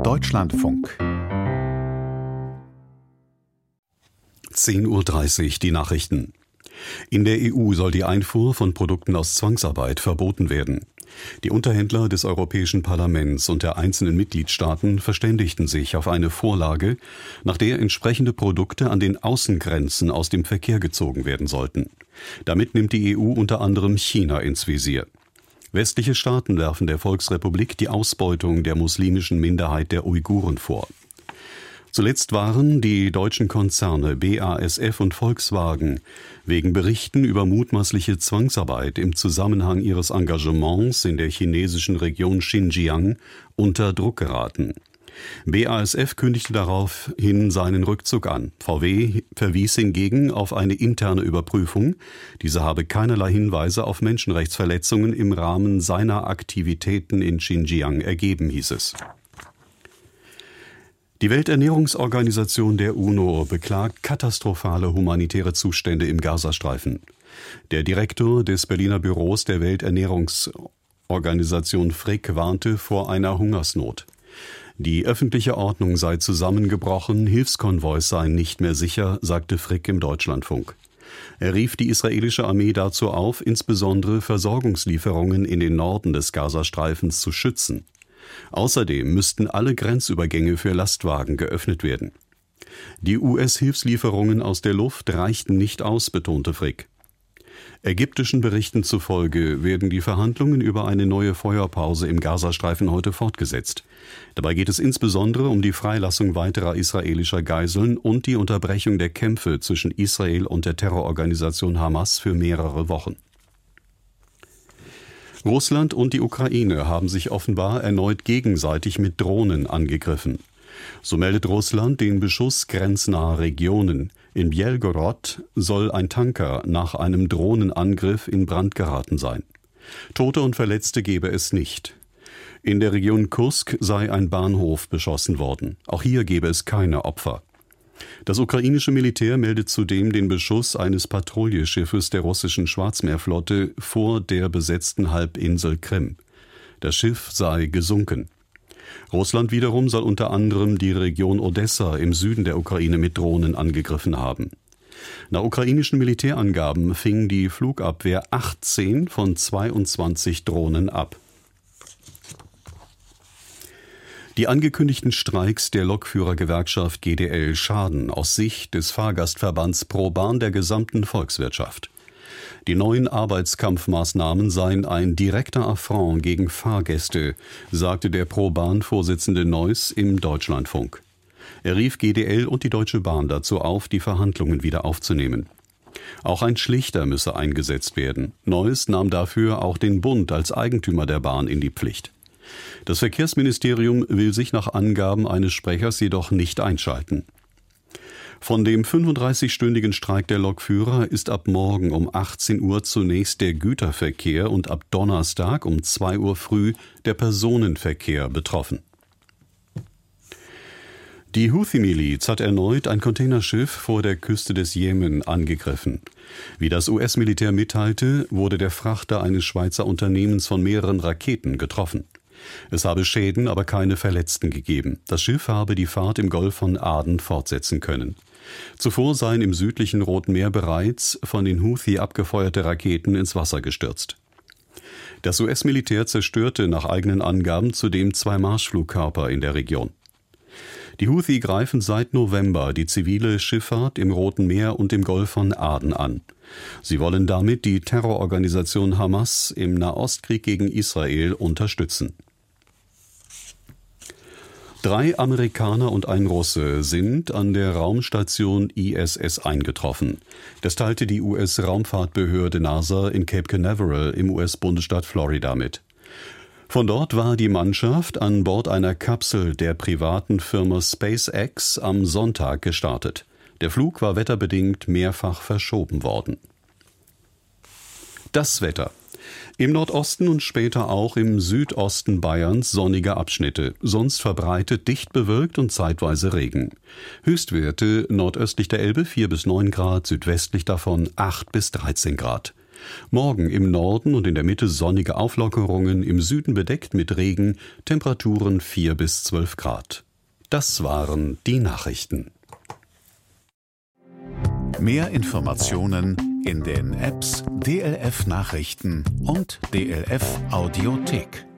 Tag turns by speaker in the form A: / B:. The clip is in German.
A: Deutschlandfunk
B: 10:30 Uhr die Nachrichten. In der EU soll die Einfuhr von Produkten aus Zwangsarbeit verboten werden. Die Unterhändler des Europäischen Parlaments und der einzelnen Mitgliedstaaten verständigten sich auf eine Vorlage, nach der entsprechende Produkte an den Außengrenzen aus dem Verkehr gezogen werden sollten. Damit nimmt die EU unter anderem China ins Visier. Westliche Staaten werfen der Volksrepublik die Ausbeutung der muslimischen Minderheit der Uiguren vor. Zuletzt waren die deutschen Konzerne BASF und Volkswagen wegen Berichten über mutmaßliche Zwangsarbeit im Zusammenhang ihres Engagements in der chinesischen Region Xinjiang unter Druck geraten. BASF kündigte daraufhin seinen Rückzug an. VW verwies hingegen auf eine interne Überprüfung. Diese habe keinerlei Hinweise auf Menschenrechtsverletzungen im Rahmen seiner Aktivitäten in Xinjiang ergeben, hieß es. Die Welternährungsorganisation der UNO beklagt katastrophale humanitäre Zustände im Gazastreifen. Der Direktor des Berliner Büros der Welternährungsorganisation Frick warnte vor einer Hungersnot. Die öffentliche Ordnung sei zusammengebrochen, Hilfskonvois seien nicht mehr sicher, sagte Frick im Deutschlandfunk. Er rief die israelische Armee dazu auf, insbesondere Versorgungslieferungen in den Norden des Gazastreifens zu schützen. Außerdem müssten alle Grenzübergänge für Lastwagen geöffnet werden. Die US-Hilfslieferungen aus der Luft reichten nicht aus, betonte Frick. Ägyptischen Berichten zufolge werden die Verhandlungen über eine neue Feuerpause im Gazastreifen heute fortgesetzt. Dabei geht es insbesondere um die Freilassung weiterer israelischer Geiseln und die Unterbrechung der Kämpfe zwischen Israel und der Terrororganisation Hamas für mehrere Wochen. Russland und die Ukraine haben sich offenbar erneut gegenseitig mit Drohnen angegriffen. So meldet Russland den Beschuss grenznaher Regionen. In Bjelgorod soll ein Tanker nach einem Drohnenangriff in Brand geraten sein. Tote und Verletzte gebe es nicht. In der Region Kursk sei ein Bahnhof beschossen worden. Auch hier gebe es keine Opfer. Das ukrainische Militär meldet zudem den Beschuss eines Patrouilleschiffes der russischen Schwarzmeerflotte vor der besetzten Halbinsel Krim. Das Schiff sei gesunken. Russland wiederum soll unter anderem die Region Odessa im Süden der Ukraine mit Drohnen angegriffen haben. Nach ukrainischen Militärangaben fing die Flugabwehr 18 von 22 Drohnen ab. Die angekündigten Streiks der Lokführergewerkschaft GDL schaden aus Sicht des Fahrgastverbands ProBahn der gesamten Volkswirtschaft. Die neuen Arbeitskampfmaßnahmen seien ein direkter Affront gegen Fahrgäste, sagte der ProBahn-Vorsitzende Neuss im Deutschlandfunk. Er rief GDL und die Deutsche Bahn dazu auf, die Verhandlungen wieder aufzunehmen. Auch ein Schlichter müsse eingesetzt werden. Neuss nahm dafür auch den Bund als Eigentümer der Bahn in die Pflicht. Das Verkehrsministerium will sich nach Angaben eines Sprechers jedoch nicht einschalten. Von dem 35-stündigen Streik der Lokführer ist ab morgen um 18 Uhr zunächst der Güterverkehr und ab Donnerstag um 2 Uhr früh der Personenverkehr betroffen. Die Houthi-Miliz hat erneut ein Containerschiff vor der Küste des Jemen angegriffen. Wie das US-Militär mitteilte, wurde der Frachter eines Schweizer Unternehmens von mehreren Raketen getroffen. Es habe Schäden, aber keine Verletzten gegeben. Das Schiff habe die Fahrt im Golf von Aden fortsetzen können. Zuvor seien im südlichen Roten Meer bereits von den Houthi abgefeuerte Raketen ins Wasser gestürzt. Das US-Militär zerstörte nach eigenen Angaben zudem 2 Marschflugkörper in der Region. Die Houthi greifen seit November die zivile Schifffahrt im Roten Meer und im Golf von Aden an. Sie wollen damit die Terrororganisation Hamas im Nahostkrieg gegen Israel unterstützen. 3 Amerikaner und ein Russe sind an der Raumstation ISS eingetroffen. Das teilte die US-Raumfahrtbehörde NASA in Cape Canaveral im US-Bundesstaat Florida mit. Von dort war die Mannschaft an Bord einer Kapsel der privaten Firma SpaceX am Sonntag gestartet. Der Flug war wetterbedingt mehrfach verschoben worden. Das Wetter. Im Nordosten und später auch im Südosten Bayerns sonnige Abschnitte, sonst verbreitet dicht bewölkt und zeitweise Regen. Höchstwerte nordöstlich der Elbe 4 bis 9 Grad, südwestlich davon 8 bis 13 Grad. Morgen im Norden und in der Mitte sonnige Auflockerungen, im Süden bedeckt mit Regen, Temperaturen 4 bis 12 Grad. Das waren die Nachrichten.
A: Mehr Informationen in den Apps DLF Nachrichten und DLF Audiothek.